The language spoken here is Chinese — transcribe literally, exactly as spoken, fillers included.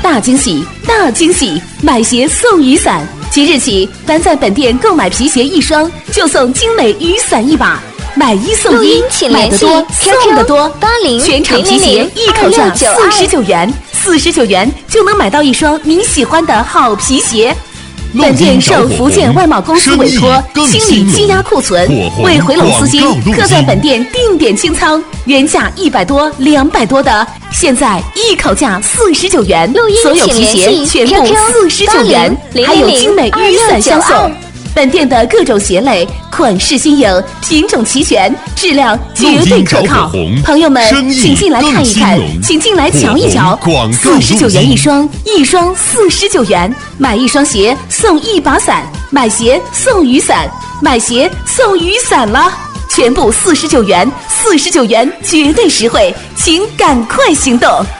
大惊喜，大惊喜！买鞋送雨伞，即日起，凡在本店购买皮鞋一双，就送精美雨伞一把。买一送一，买得多送得多。八零全场皮鞋一口价四十九元，四十九元就能买到一双你喜欢的好皮鞋。本店受福建外贸公司委托，清理积压库存，为回笼资金，特在本店定点清仓，原价一百多、两百多的，现在一口价四十九元，所有皮鞋全部四十九元，还有精美雨伞相送。本店的各种鞋类款式新颖，品种齐全，质量绝对可靠。朋友们，请进来看一看，请进来瞧一瞧。四十九元一双，一双四十九元，买一双鞋送一把伞，买鞋送雨伞，买鞋送雨伞了，全部四十九元，四十九元绝对实惠，请赶快行动。